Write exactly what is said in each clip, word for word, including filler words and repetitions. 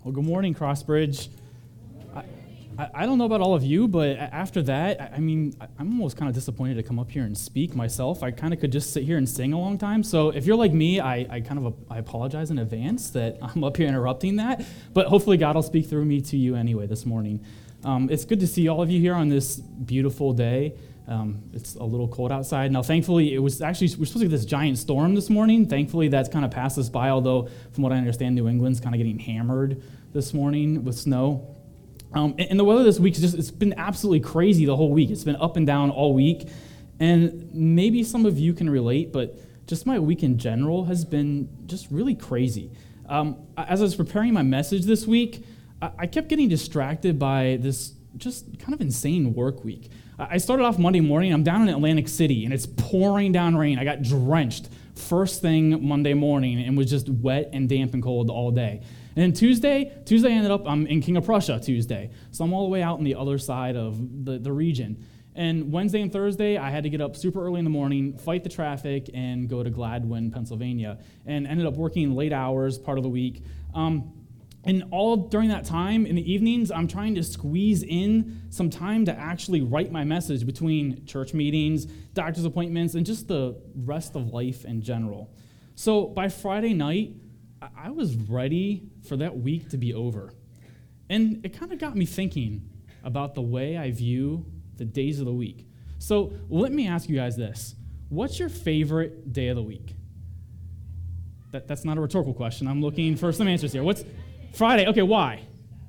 Well, good morning, Crossbridge. I, I, I don't know about all of you, but after that, I, I mean, I- I'm almost kind of disappointed to come up here and speak myself. I kind of could just sit here and sing a long time. So if you're like me, I, I kind of I apologize in advance that I'm up here interrupting that. But hopefully God will speak through me to you anyway this morning. Um, it's good to see all of you here on this beautiful day. Um, it's a little cold outside. Now, thankfully, it was actually, we're supposed to get this giant storm this morning. Thankfully, that's kind of passed us by, although from what I understand, New England's kind of getting hammered this morning with snow. Um, and, and the weather this week, is just it's been absolutely crazy the whole week. It's been up and down all week. And maybe some of you can relate, but just my week in general has been just really crazy. Um, as I was preparing my message this week, I, I kept getting distracted by this just kind of insane work week. I started off Monday morning. I'm down in Atlantic City, and it's pouring down rain. I got drenched first thing Monday morning and was just wet and damp and cold all day. And then Tuesday, Tuesday I ended up I'm in King of Prussia Tuesday. So I'm all the way out on the other side of the, the region. And Wednesday and Thursday, I had to get up super early in the morning, fight the traffic, and go to Gladwin, Pennsylvania, and ended up working late hours part of the week. Um, And all during that time, in the evenings, I'm trying to squeeze in some time to actually write my message between church meetings, doctor's appointments, and just the rest of life in general. So by Friday night, I was ready for that week to be over. And it kind of got me thinking about the way I view the days of the week. So let me ask you guys this. What's your favorite day of the week? That, that's not a rhetorical question. I'm looking for some answers here. What's Friday. Okay, why?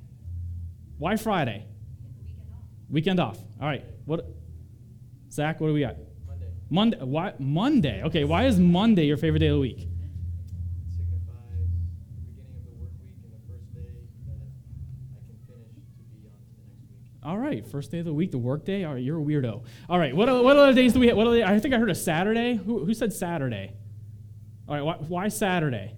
Why Friday? Weekend off. All right. What? Zach, what do we got? Monday. Monday. Why? Monday. Okay, why is Monday your favorite day of the week? It signifies the beginning of the work week and the first day that I can finish to be on to the next week. All right, first day of the week, the work day. All right, you're a weirdo. All right, what what other days do we have? What other, I think I heard a Saturday. Who, who said Saturday? All right, why, why Saturday?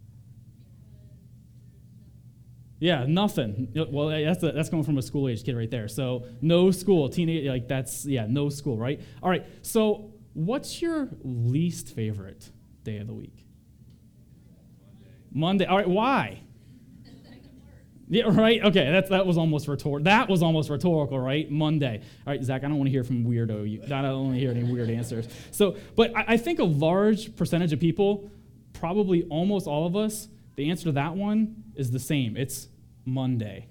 Yeah, nothing. Well, that's a, that's coming from a school-age kid right there. So no school, teenage, like that's, yeah, no school, right? All right, so what's your least favorite day of the week? Monday. Monday. All right, why? Yeah, right. Okay, that's that was almost rhetorical. That was almost rhetorical, right? Monday. All right, Zach. I don't want to hear from weirdo. You, I don't want to hear any weird answers. So, but I, I think a large percentage of people, probably almost all of us, the answer to that one is the same. It's Monday,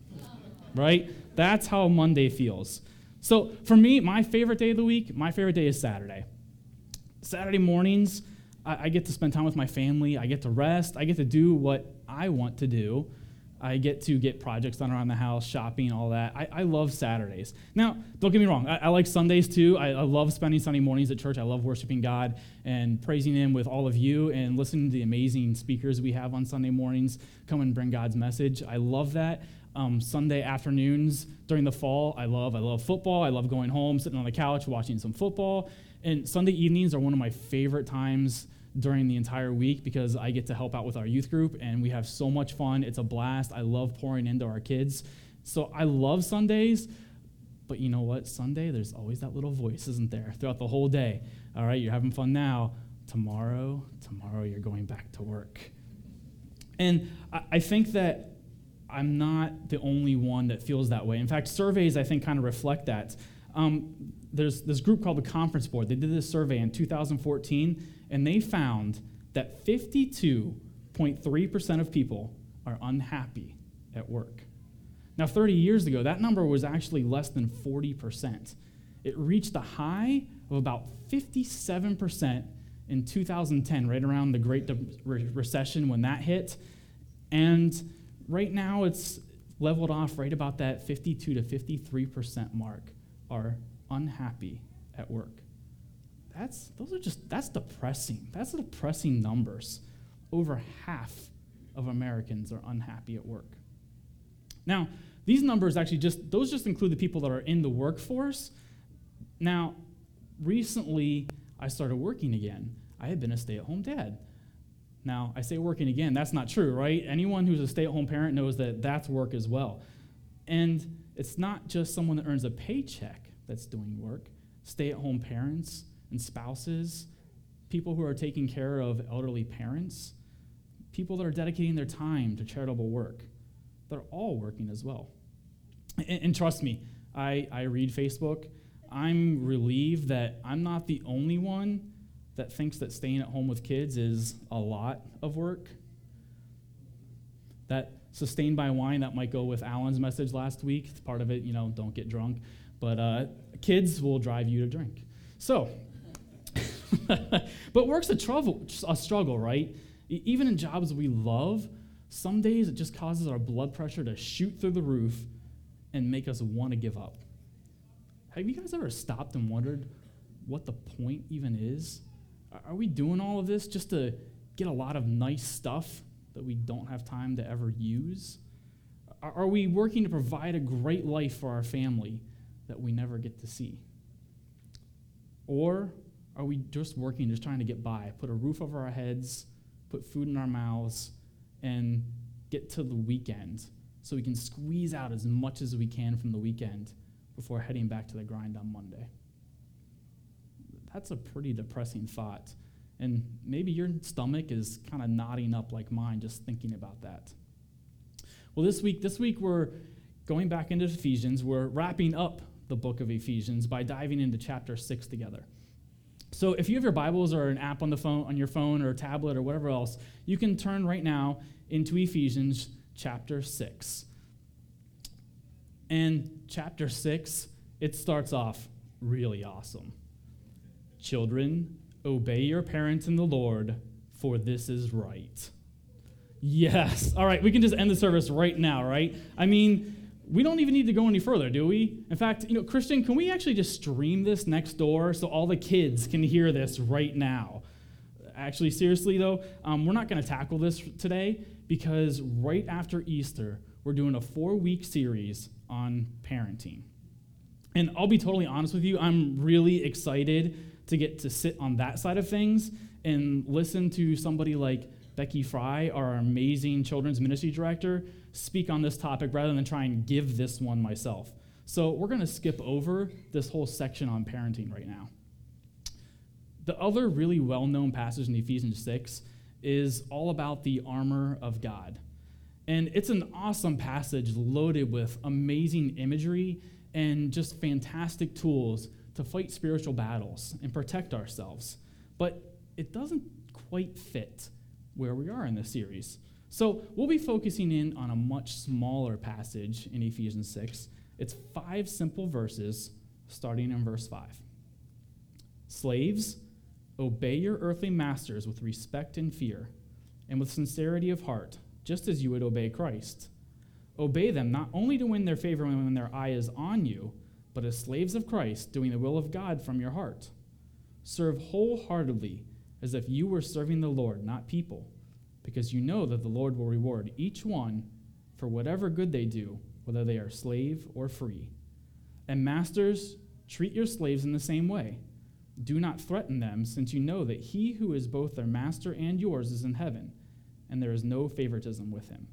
right? That's how Monday feels. So for me, my favorite day of the week, my favorite day is Saturday. Saturday mornings, I, I get to spend time with my family. I get to rest. I get to do what I want to do. I get to get projects done around the house, shopping, all that. I, I love Saturdays. Now, don't get me wrong. I, I like Sundays too. I, I love spending Sunday mornings at church. I love worshiping God and praising Him with all of you and listening to the amazing speakers we have on Sunday mornings come and bring God's message. I love that. Um, Sunday afternoons during the fall, I love. I love football. I love going home, sitting on the couch, watching some football. And Sunday evenings are one of my favorite times during the entire week because I get to help out with our youth group, and we have so much fun. It's a blast. I love pouring into our kids. So I love Sundays, but you know what? Sunday, there's always that little voice, isn't there, throughout the whole day. All right, you're having fun now. Tomorrow, tomorrow you're going back to work. And I, I think that I'm not the only one that feels that way. In fact, surveys, I think, kind of reflect that. Um, there's this group called the Conference Board. They did this survey in two thousand fourteen, and they found that fifty-two point three percent of people are unhappy at work. Now, thirty years ago, that number was actually less than forty percent. It reached a high of about fifty-seven percent in two thousand ten, right around the Great De- Re- Recession when that hit. And right now, it's leveled off right about that fifty-two to fifty-three percent mark are unhappy at work. That's those are just that's depressing. That's depressing numbers. Over half of Americans are unhappy at work. Now, these numbers actually just those just include the people that are in the workforce. Now, recently I started working again. I had been a stay-at-home dad. Now, I say working again, that's not true, right? Anyone who's a stay-at-home parent knows that that's work as well. And it's not just someone that earns a paycheck that's doing work. Stay-at-home parents and spouses, people who are taking care of elderly parents, people that are dedicating their time to charitable work. they're all working as well. And, and trust me, I, I read Facebook. I'm relieved that I'm not the only one that thinks that staying at home with kids is a lot of work. That sustained by wine, that might go with Alan's message last week. It's part of it, you know, don't get drunk. But uh, kids will drive you to drink. So, but work's a, trouble, a struggle, right? E- even in jobs we love, some days it just causes our blood pressure to shoot through the roof and make us want to give up. Have you guys ever stopped and wondered what the point even is? Are we doing all of this just to get a lot of nice stuff that we don't have time to ever use? Are we working to provide a great life for our family that we never get to see? Or are we just working, just trying to get by, put a roof over our heads, put food in our mouths, and get to the weekend so we can squeeze out as much as we can from the weekend before heading back to the grind on Monday? That's a pretty depressing thought. And maybe your stomach is kind of nodding up like mine just thinking about that. Well, this week, this week we're going back into Ephesians. We're wrapping up the book of Ephesians by diving into chapter six together. So if you have your Bibles or an app on the phone, on your phone or a tablet or whatever else, you can turn right now into Ephesians chapter six. And chapter six, it starts off really awesome. Children, obey your parents in the Lord, for this is right. Yes. All right, we can just end the service right now, right? I mean, we don't even need to go any further, do we? In fact, you know, Christian, can we actually just stream this next door so all the kids can hear this right now? Actually, seriously, though, um, we're not going to tackle this today because right after Easter, we're doing a four-week series on parenting. And I'll be totally honest with you, I'm really excited to get to sit on that side of things and listen to somebody like Becky Fry, our amazing children's ministry director, speak on this topic rather than try and give this one myself. So we're going to skip over this whole section on parenting right now. The other really well-known passage in Ephesians six is all about the armor of God. And it's an awesome passage loaded with amazing imagery and just fantastic tools to fight spiritual battles and protect ourselves. But it doesn't quite fit where we are in this series. So we'll be focusing in on a much smaller passage in Ephesians six. It's five simple verses, starting in verse five. Slaves, obey your earthly masters with respect and fear, and with sincerity of heart, just as you would obey Christ. Obey them not only to win their favor when their eye is on you, but as slaves of Christ, doing the will of God from your heart. Serve wholeheartedly, as if you were serving the Lord, not people, because you know that the Lord will reward each one for whatever good they do, whether they are slave or free. And masters, treat your slaves in the same way. Do not threaten them, since you know that he who is both their master and yours is in heaven, and there is no favoritism with him.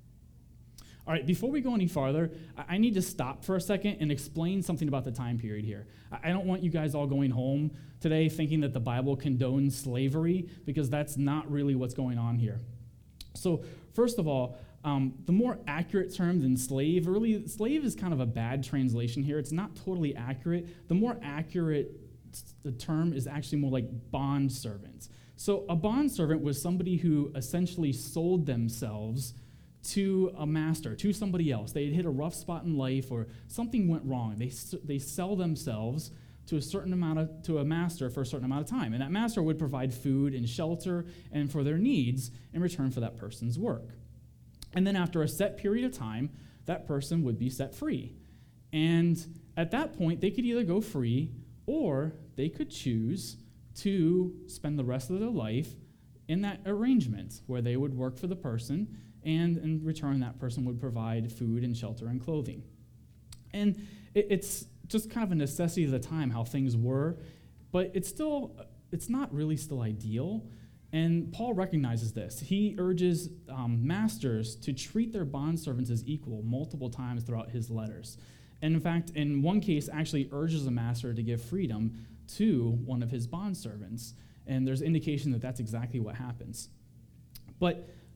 All right, before we go any farther, I need to stop for a second and explain something about the time period here. I don't want you guys all going home today thinking that the Bible condones slavery, because that's not really what's going on here. So first of all, um, the more accurate term than slave, really, slave is kind of a bad translation here. It's not totally accurate. The more accurate the term is actually more like bond servant. So a bond servant was somebody who essentially sold themselves to a master, to somebody else. They had hit a rough spot in life or something went wrong. They they sell themselves to a certain amount of, to a master for a certain amount of time. And that master would provide food and shelter and for their needs in return for that person's work. And then after a set period of time, that person would be set free. And at that point, they could either go free or they could choose to spend the rest of their life in that arrangement where they would work for the person, and in return, that person would provide food and shelter and clothing. And it, it's just kind of a necessity of the time how things were, but it's still, it's not really still ideal. And Paul recognizes this. He urges um, masters to treat their bondservants as equal multiple times throughout his letters. And in fact, in one case, actually urges a master to give freedom to one of his bondservants. And there's indication that that's exactly what happens. But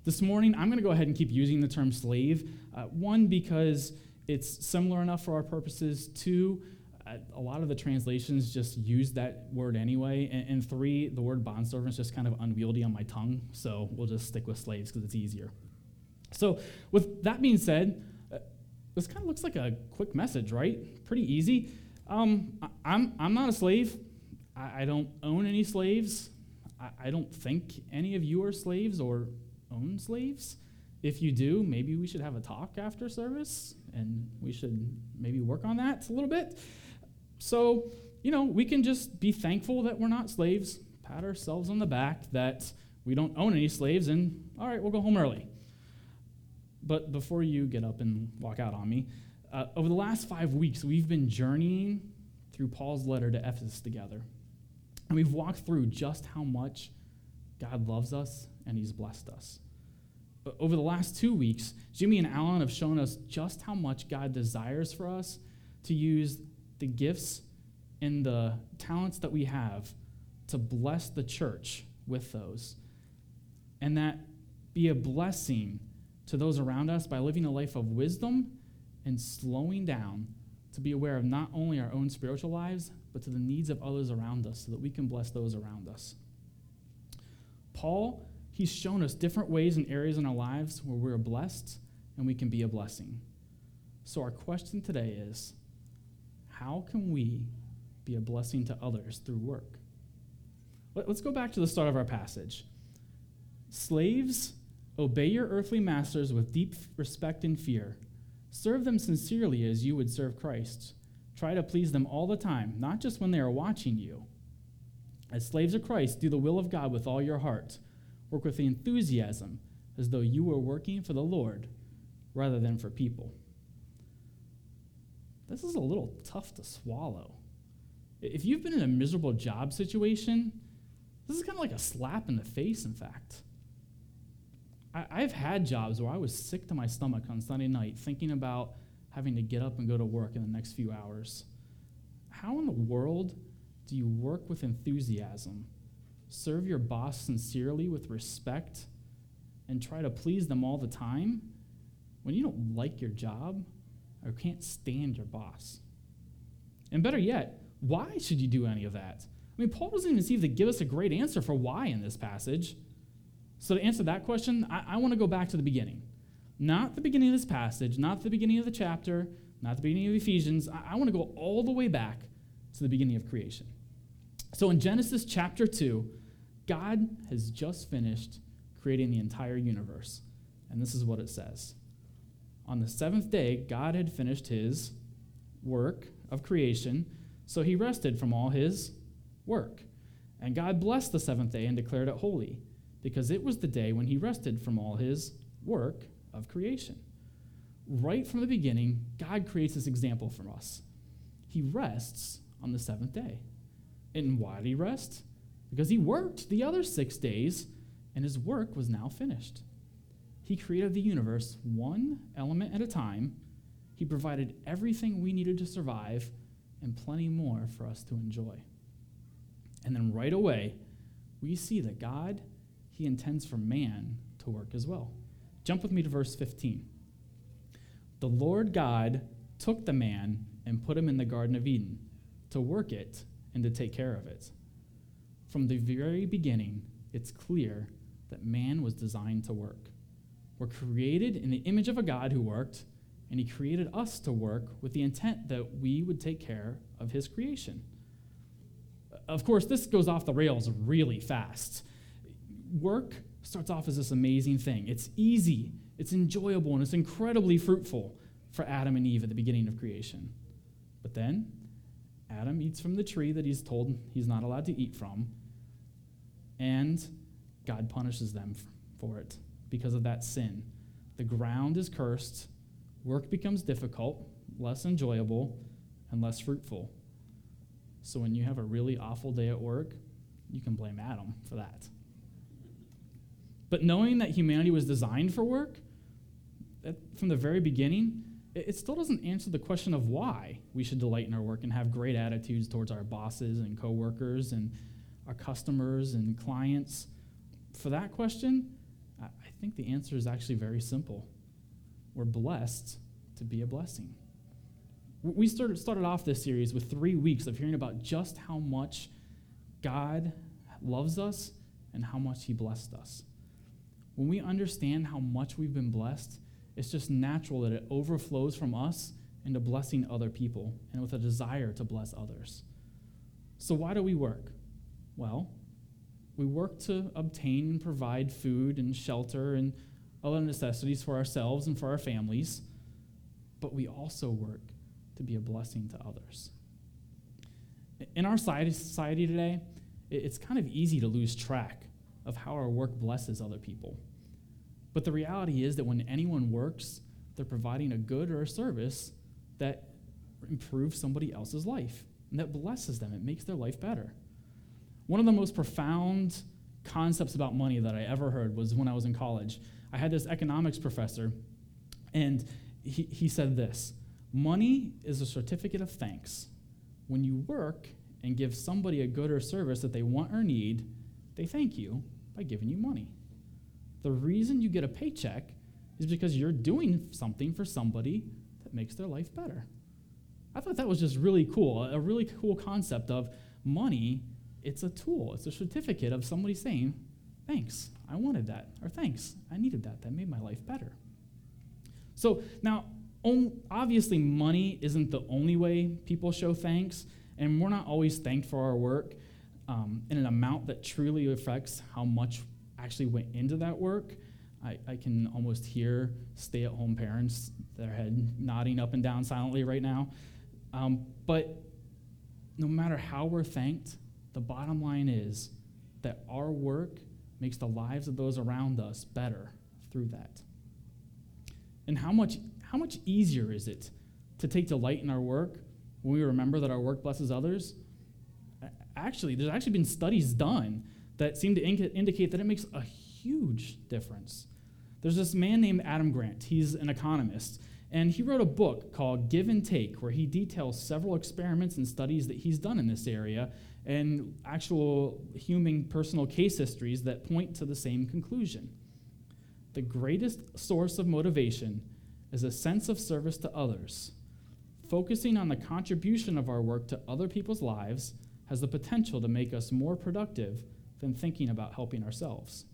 This morning, I'm going to go ahead and keep using the term slave. Uh, one, because it's similar enough for our purposes. Two, uh, a lot of the translations just use that word anyway. And, and three, the word bondservant is just kind of unwieldy on my tongue, so we'll just stick with slaves because it's easier. So with that being said, uh, this kind of looks like a quick message, right? Pretty easy. Um, I, I'm, I'm not a slave. I, I don't own any slaves. I, I don't think any of you are slaves or own slaves. If you do, maybe we should have a talk after service, and we should maybe work on that a little bit. So, you know, we can just be thankful that we're not slaves, pat ourselves on the back that we don't own any slaves, and all right, we'll go home early. But before you get up and walk out on me, uh, over the last five weeks, we've been journeying through Paul's letter to Ephesus together. And we've walked through just how much God loves us and he's blessed us. Over the last two weeks, Jimmy and Alan have shown us just how much God desires for us to use the gifts and the talents that we have to bless the church with those. And that be a blessing to those around us by living a life of wisdom and slowing down to be aware of not only our own spiritual lives, but to the needs of others around us so that we can bless those around us. Paul, he's shown us different ways and areas in our lives where we're blessed and we can be a blessing. So our question today is, how can we be a blessing to others through work? Let's go back to the start of our passage. Slaves, obey your earthly masters with deep respect and fear. Serve them sincerely as you would serve Christ. Try to please them all the time, not just when they are watching you. As slaves of Christ, do the will of God with all your heart. Work with enthusiasm, as though you were working for the Lord rather than for people. This is a little tough to swallow. If you've been in a miserable job situation, this is kind of like a slap in the face, in fact. I, I've had jobs where I was sick to my stomach on Sunday night thinking about having to get up and go to work in the next few hours. How in the world do you work with enthusiasm, serve your boss sincerely with respect, and try to please them all the time when you don't like your job or can't stand your boss? And better yet, why should you do any of that? I mean, Paul doesn't even seem to give us a great answer for why in this passage. So to answer that question, I, I want to go back to the beginning. Not the beginning of this passage, not the beginning of the chapter, not the beginning of Ephesians. I, I want to go all the way back to the beginning of creation. So in Genesis chapter two, God has just finished creating the entire universe. And this is what it says. On the seventh day, God had finished his work of creation, so he rested from all his work. And God blessed the seventh day and declared it holy, because it was the day when he rested from all his work of creation. Right from the beginning, God creates this example for us. He rests on the seventh day. And why did he rest? Because he worked the other six days, and his work was now finished. He created the universe one element at a time. He provided everything we needed to survive and plenty more for us to enjoy. And then right away, we see that God, he intends for man to work as well. Jump with me to verse fifteen. The Lord God took the man and put him in the Garden of Eden to work it and to take care of it. From the very beginning, it's clear that man was designed to work. We're created in the image of a God who worked, and he created us to work with the intent that we would take care of his creation. Of course, this goes off the rails really fast. Work starts off as this amazing thing. It's easy, it's enjoyable, and it's incredibly fruitful for Adam and Eve at the beginning of creation. But then, Adam eats from the tree that he's told he's not allowed to eat from, and God punishes them for it because of that sin. The ground is cursed, work becomes difficult, less enjoyable, and less fruitful. So when you have a really awful day at work, you can blame Adam for that. But knowing that humanity was designed for work, from the very beginning, it still doesn't answer the question of why we should delight in our work and have great attitudes towards our bosses and coworkers and our customers and clients. For that question, I think the answer is actually very simple. We're blessed to be a blessing. We started, started off this series with three weeks of hearing about just how much God loves us and how much he blessed us. When we understand how much we've been blessed, it's just natural that it overflows from us into blessing other people and with a desire to bless others. So why do we work? Well, we work to obtain and provide food and shelter and other necessities for ourselves and for our families, but we also work to be a blessing to others. In our society today, it's kind of easy to lose track of how our work blesses other people. But the reality is that when anyone works, they're providing a good or a service that improves somebody else's life and that blesses them. It makes their life better. One of the most profound concepts about money that I ever heard was when I was in college. I had this economics professor, and he, he said this: money is a certificate of thanks. When you work and give somebody a good or service that they want or need, they thank you by giving you money. The reason you get a paycheck is because you're doing something for somebody that makes their life better. I thought that was just really cool, a really cool concept of money. It's a tool. It's a certificate of somebody saying, thanks, I wanted that, or thanks, I needed that. That made my life better. So now, obviously, money isn't the only way people show thanks, and we're not always thanked for our work um, in an amount that truly affects how much actually went into that work. I, I can almost hear stay-at-home parents, their head nodding up and down silently right now. Um, but no matter how we're thanked, the bottom line is that our work makes the lives of those around us better through that. And how much how much easier is it to take delight in our work when we remember that our work blesses others? Actually, there's actually been studies done that seem to inc- indicate that it makes a huge difference. There's this man named Adam Grant. He's an economist, and he wrote a book called Give and Take, where he details several experiments and studies that he's done in this area and actual human personal case histories that point to the same conclusion. The greatest source of motivation is a sense of service to others. Focusing on the contribution of our work to other people's lives has the potential to make us more productive than thinking about helping ourselves.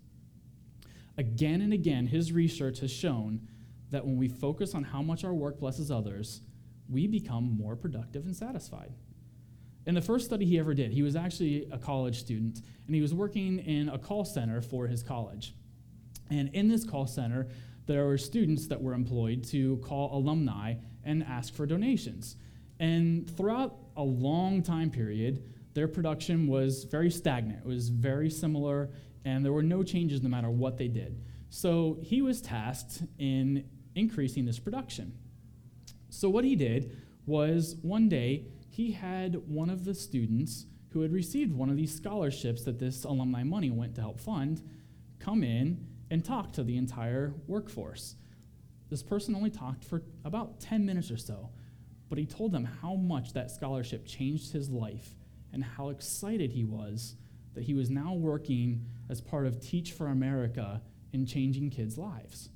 Again and again, his research has shown that when we focus on how much our work blesses others, we become more productive and satisfied. In the first study he ever did, he was actually a college student, and he was working in a call center for his college. And in this call center, there were students that were employed to call alumni and ask for donations. And throughout a long time period, their production was very stagnant. It was very similar, and there were no changes no matter what they did. So he was tasked in increasing this production. So what he did was one day he had one of the students who had received one of these scholarships that this alumni money went to help fund come in and talk to the entire workforce. This person only talked for about ten minutes or so, but he told them how much that scholarship changed his life and how excited he was that he was now working as part of Teach for America in changing kids' lives.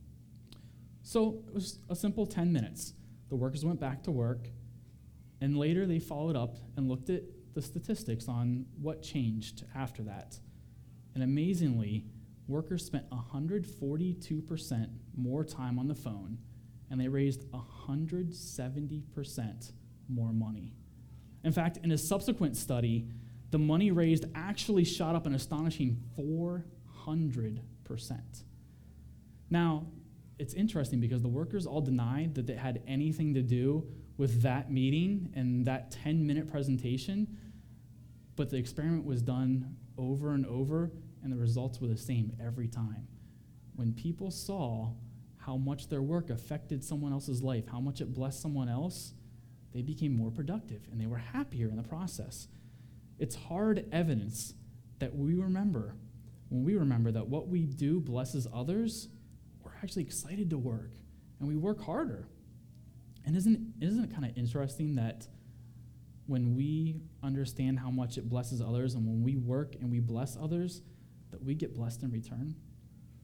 So it was a simple ten minutes. The workers went back to work, and later they followed up and looked at the statistics on what changed after that. And amazingly, workers spent one hundred forty-two percent more time on the phone, and they raised one hundred seventy percent more money. In fact, in a subsequent study, the money raised actually shot up an astonishing four hundred percent. Now, it's interesting because the workers all denied that they had anything to do with that meeting and that ten-minute presentation, but the experiment was done over and over, and the results were the same every time. When people saw how much their work affected someone else's life, how much it blessed someone else, they became more productive, and they were happier in the process. It's hard evidence that we remember. When we remember that what we do blesses others, we're actually excited to work, and we work harder. And isn't, isn't it kind of interesting that when we understand how much it blesses others, and when we work and we bless others, that we get blessed in return?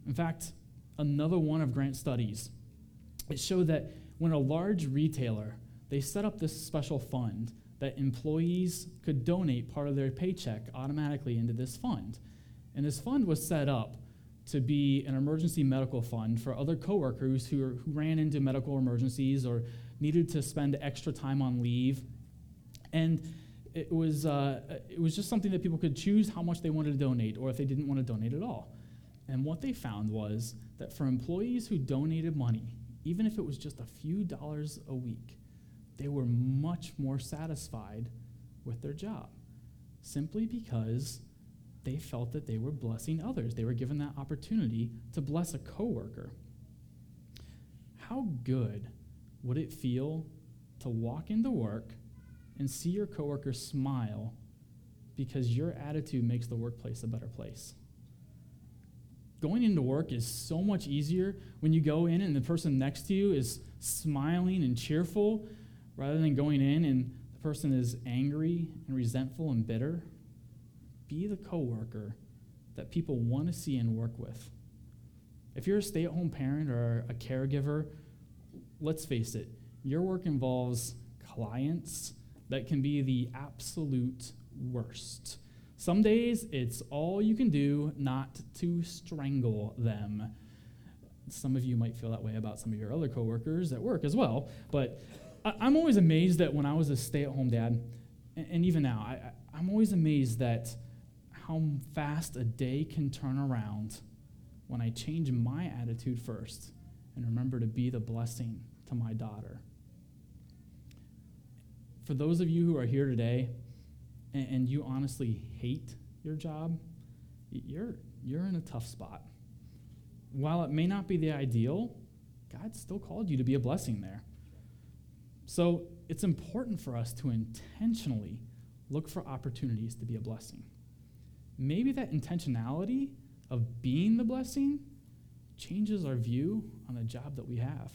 In fact, another one of Grant's studies, it showed that when a large retailer, they set up this special fund that employees could donate part of their paycheck automatically into this fund. And this fund was set up to be an emergency medical fund for other coworkers who, are, who ran into medical emergencies or needed to spend extra time on leave. And it was, uh, it was just something that people could choose how much they wanted to donate or if they didn't want to donate at all. And what they found was that for employees who donated money, even if it was just a few dollars a week, they were much more satisfied with their job, simply because they felt that they were blessing others. They were given that opportunity to bless a coworker. How good would it feel to walk into work and see your coworker smile because your attitude makes the workplace a better place? Going into work is so much easier when you go in and the person next to you is smiling and cheerful rather than going in and the person is angry and resentful and bitter. Be the coworker that people want to see and work with. If you're a stay-at-home parent or a caregiver, let's face it, your work involves clients that can be the absolute worst. Some days, it's all you can do not to strangle them. Some of you might feel that way about some of your other coworkers at work as well, but I, I'm always amazed that when I was a stay-at-home dad, and, and even now, I, I, I'm always amazed that how fast a day can turn around when I change my attitude first and remember to be the blessing to my daughter. For those of you who are here today and, and you honestly hate your job, you're, you're in a tough spot. While it may not be the ideal, God still called you to be a blessing there. So it's important for us to intentionally look for opportunities to be a blessing. Maybe that intentionality of being the blessing changes our view on the job that we have.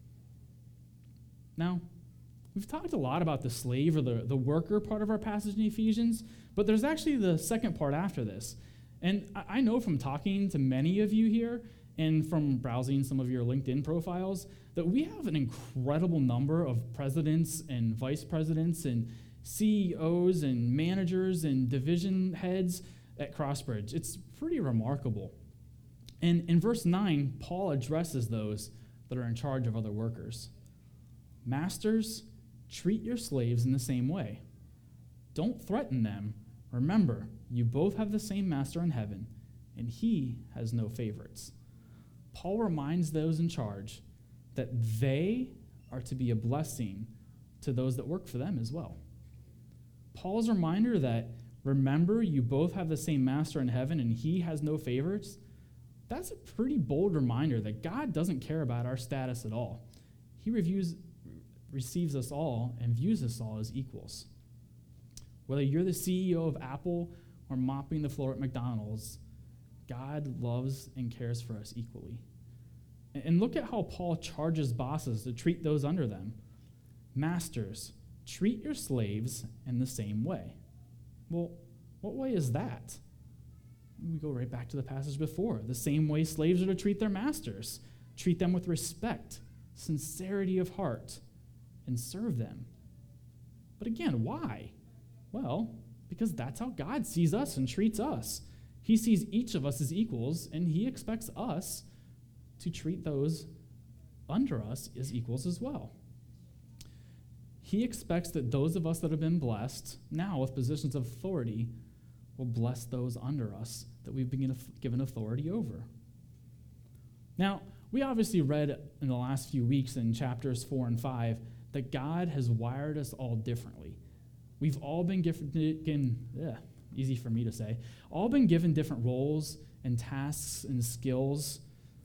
Now, we've talked a lot about the slave or the, the worker part of our passage in Ephesians, but there's actually the second part after this. And I, I know from talking to many of you here and from browsing some of your LinkedIn profiles that we have an incredible number of presidents and vice presidents and C E Os and managers and division heads at Crossbridge. It's pretty remarkable. And in verse nine, Paul addresses those that are in charge of other workers. Masters, treat your slaves in the same way. Don't threaten them. Remember, you both have the same master in heaven, and he has no favorites. Paul reminds those in charge that they are to be a blessing to those that work for them as well. Paul's reminder that remember, you both have the same master in heaven and he has no favorites, that's a pretty bold reminder that God doesn't care about our status at all. He reviews, receives us all and views us all as equals. Whether you're the C E O of Apple or mopping the floor at McDonald's, God loves and cares for us equally. And look at how Paul charges bosses to treat those under them. Masters, treat your slaves in the same way. Well, what way is that? We go right back to the passage before. The same way slaves are to treat their masters. Treat them with respect, sincerity of heart, and serve them. But again, why? Well, because that's how God sees us and treats us. He sees each of us as equals, and he expects us to treat those under us as equals as well. He expects that those of us that have been blessed, now with positions of authority, will bless those under us that we've been given authority over. Now, we obviously read in the last few weeks in chapters four and five that God has wired us all differently. We've all been given, ugh, easy for me to say, all been given different roles and tasks and skills,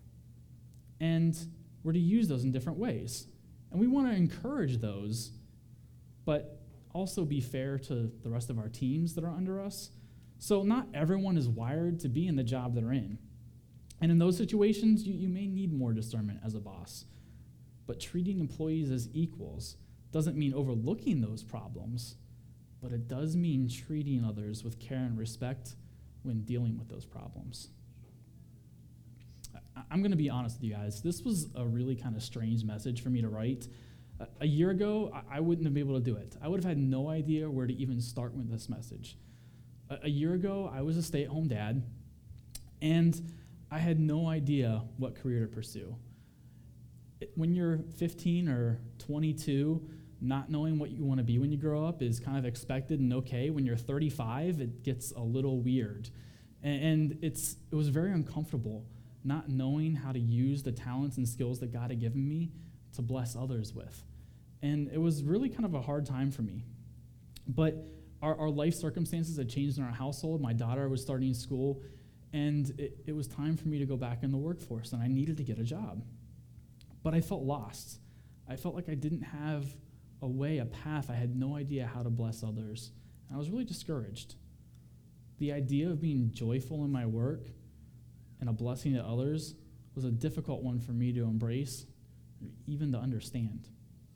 and we're to use those in different ways. And we want to encourage those, but also be fair to the rest of our teams that are under us. So not everyone is wired to be in the job they're in. And in those situations, you, you may need more discernment as a boss. But treating employees as equals doesn't mean overlooking those problems, but it does mean treating others with care and respect when dealing with those problems. I- I'm going to be honest with you guys. This was a really kind of strange message for me to write. A, a year ago, I-, I wouldn't have been able to do it. I would have had no idea where to even start with this message. A, a year ago, I was a stay-at-home dad, and I had no idea what career to pursue. It, when you're fifteen or twenty-two, not knowing what you want to be when you grow up is kind of expected and okay. When you're thirty-five, it gets a little weird. And, and it's it was very uncomfortable not knowing how to use the talents and skills that God had given me to bless others with. And it was really kind of a hard time for me. But our, our life circumstances had changed in our household. My daughter was starting school, and it, it was time for me to go back in the workforce, and I needed to get a job. But I felt lost. I felt like I didn't have a way, a path. I had no idea how to bless others. And I was really discouraged. The idea of being joyful in my work and a blessing to others was a difficult one for me to embrace, even to understand.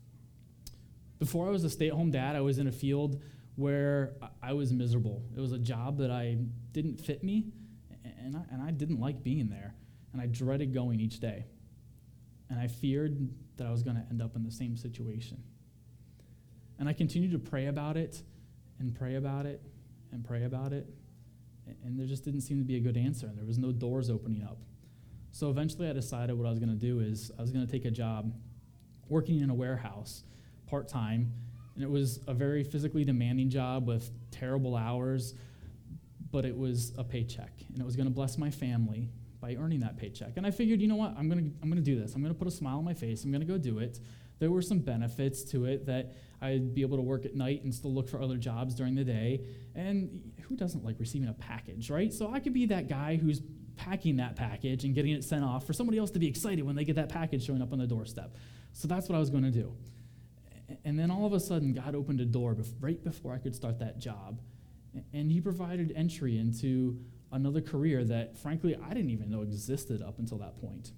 Before I was a stay-at-home dad, I was in a field where I was miserable. It was a job that I didn't fit me, and I, and I didn't like being there, and I dreaded going each day. And I feared that I was going to end up in the same situation. And I continued to pray about it, and pray about it, and pray about it, and there just didn't seem to be a good answer, and there was no doors opening up. So eventually I decided what I was going to do is I was going to take a job working in a warehouse part-time, and it was a very physically demanding job with terrible hours, but it was a paycheck, and it was going to bless my family by earning that paycheck. And I figured, you know what, I'm going to I'm going to do this. I'm going to put a smile on my face. I'm going to go do it. There were some benefits to it that I'd be able to work at night and still look for other jobs during the day. And who doesn't like receiving a package, right? So I could be that guy who's packing that package and getting it sent off for somebody else to be excited when they get that package showing up on the doorstep. So that's what I was going to do. And then all of a sudden, God opened a door bef- right before I could start that job. And he provided entry into another career that, frankly, I didn't even know existed up until that point.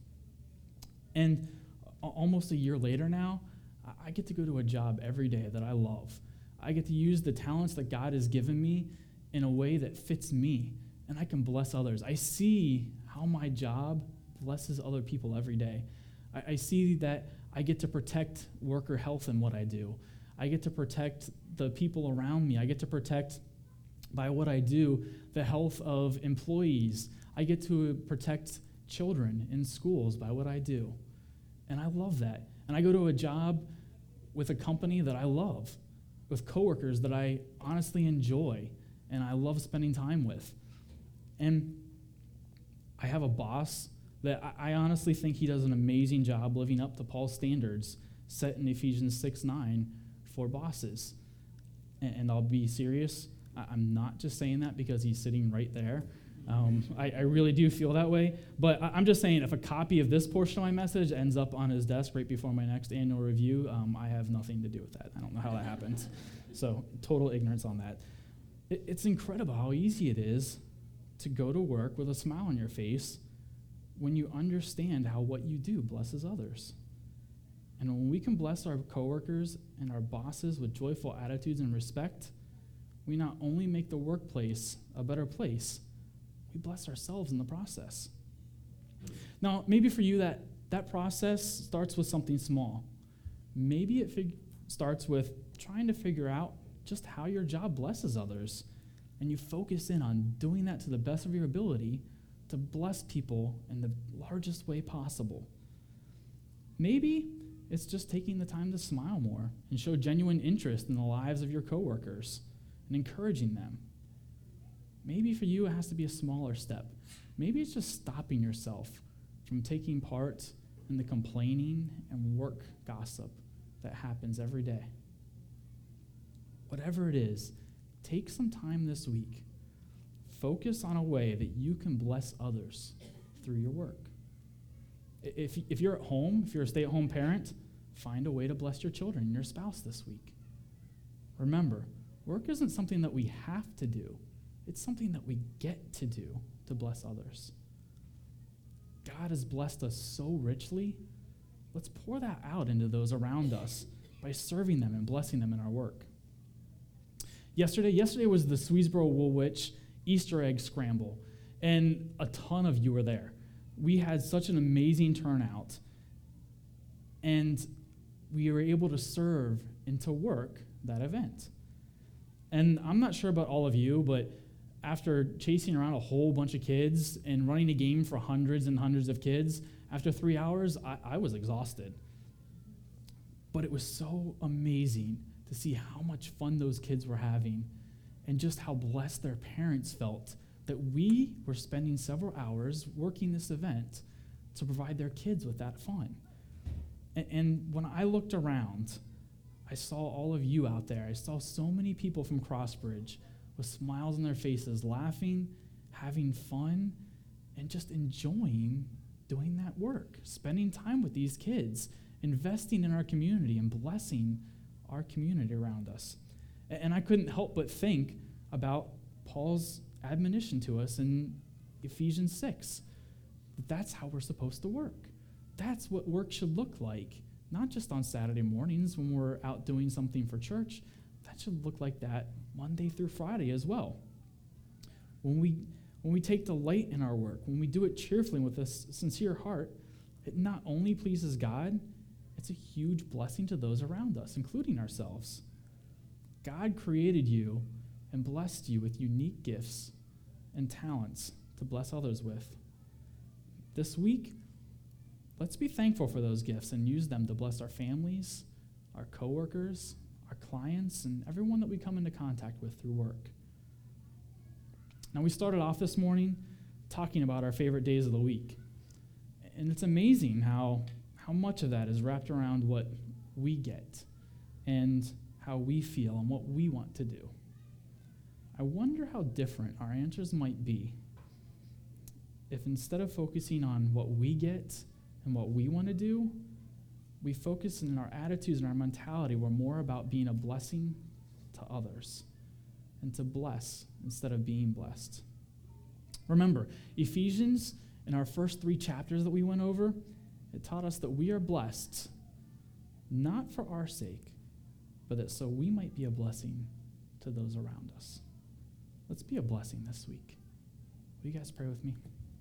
And almost a year later now, I get to go to a job every day that I love. I get to use the talents that God has given me in a way that fits me, and I can bless others. I see how my job blesses other people every day. I, I see that I get to protect worker health in what I do. I get to protect the people around me. I get to protect, by what I do, the health of employees. I get to protect children in schools by what I do. And I love that. And I go to a job with a company that I love, with coworkers that I honestly enjoy and I love spending time with. And I have a boss that I, I honestly think he does an amazing job living up to Paul's standards set in Ephesians six nine for bosses. And, and I'll be serious, I, I'm not just saying that because he's sitting right there. Um, I, I really do feel that way, but I, I'm just saying if a copy of this portion of my message ends up on his desk right before my next annual review, um, I have nothing to do with that. I don't know how that happens. So total ignorance on that. It, it's incredible how easy it is to go to work with a smile on your face when you understand how what you do blesses others. And when we can bless our coworkers and our bosses with joyful attitudes and respect, we not only make the workplace a better place, we bless ourselves in the process. Now, maybe for you that, that process starts with something small. Maybe it fig- starts with trying to figure out just how your job blesses others, and you focus in on doing that to the best of your ability to bless people in the largest way possible. Maybe it's just taking the time to smile more and show genuine interest in the lives of your coworkers and encouraging them. Maybe for you, it has to be a smaller step. Maybe it's just stopping yourself from taking part in the complaining and work gossip that happens every day. Whatever it is, take some time this week. Focus on a way that you can bless others through your work. If, if you're at home, if you're a stay-at-home parent, find a way to bless your children and your spouse this week. Remember, work isn't something that we have to do. It's something that we get to do to bless others. God has blessed us so richly. Let's pour that out into those around us by serving them and blessing them in our work. Yesterday, yesterday was the Swedesboro Woolwich Easter egg scramble, and a ton of you were there. we had such an amazing turnout, and we were able to serve and to work that event. And I'm not sure about all of you, but after chasing around a whole bunch of kids and running a game for hundreds and hundreds of kids, after three hours, I, I was exhausted. But it was so amazing to see how much fun those kids were having and just how blessed their parents felt that we were spending several hours working this event to provide their kids with that fun. And, and when I looked around, I saw all of you out there. I saw so many people from Crossbridge with smiles on their faces, laughing, having fun, and just enjoying doing that work, spending time with these kids, investing in our community and blessing our community around us. And I couldn't help but think about Paul's admonition to us in Ephesians six. That's how we're supposed to work. That's what work should look like, not just on Saturday mornings when we're out doing something for church. That should look like that Monday through Friday as well. When we when we take delight in our work, when we do it cheerfully with a sincere heart, it not only pleases God, it's a huge blessing to those around us, including ourselves. God created you and blessed you with unique gifts and talents to bless others with. This week, let's be thankful for those gifts and use them to bless our families, our coworkers, our clients, and everyone that we come into contact with through work. Now, we started off this morning talking about our favorite days of the week. And it's amazing how, how much of that is wrapped around what we get and how we feel and what we want to do. I wonder how different our answers might be if instead of focusing on what we get and what we want to do, we focus in our attitudes and our mentality were more about being a blessing to others and to bless instead of being blessed. Remember, Ephesians, in our first three chapters that we went over, it taught us that we are blessed, not for our sake, but that so we might be a blessing to those around us. Let's be a blessing this week. Will you guys pray with me?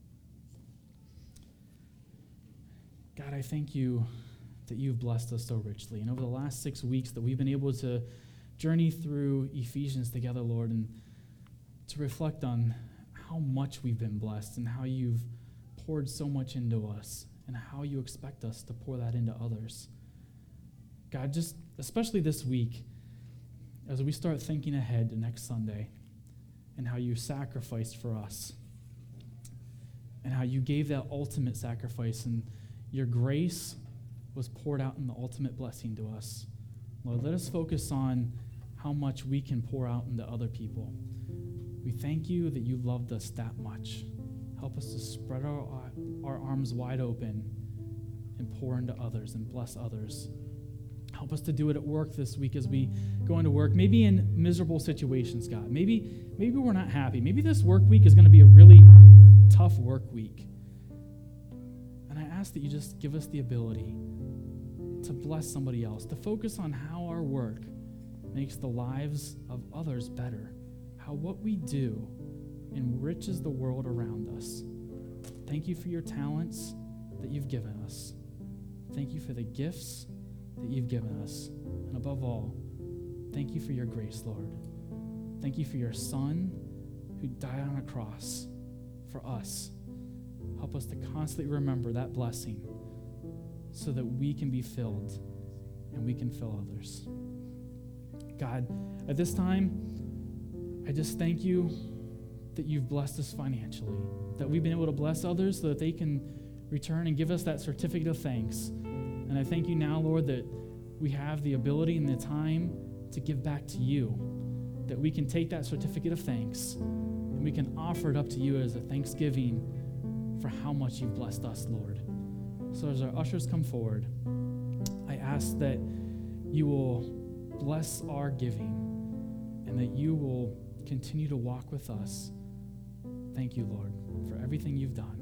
God, I thank you that you've blessed us so richly. And over the last six weeks that we've been able to journey through Ephesians together, Lord, and to reflect on how much we've been blessed and how you've poured so much into us and how you expect us to pour that into others. God, just especially this week, as we start thinking ahead to next Sunday and how you sacrificed for us and how you gave that ultimate sacrifice and your grace was poured out in the ultimate blessing to us. Lord, let us focus on how much we can pour out into other people. We thank you that you loved us that much. Help us to spread our, our arms wide open and pour into others and bless others. Help us to do it at work this week as we go into work, maybe in miserable situations, God. Maybe, maybe we're not happy. Maybe this work week is going to be a really tough work week. And I ask that you just give us the ability to bless somebody else, to focus on how our work makes the lives of others better, how what we do enriches the world around us. Thank you for your talents that you've given us. Thank you for the gifts that you've given us. And above all, thank you for your grace, Lord. Thank you for your Son who died on a cross for us. Help us to constantly remember that blessing so that we can be filled and we can fill others. God, at this time, I just thank you that you've blessed us financially, that we've been able to bless others so that they can return and give us that certificate of thanks. And I thank you now, Lord, that we have the ability and the time to give back to you, that we can take that certificate of thanks and we can offer it up to you as a thanksgiving for how much you've blessed us, Lord. So as our ushers come forward, I ask that you will bless our giving and that you will continue to walk with us. Thank you, Lord, for everything you've done.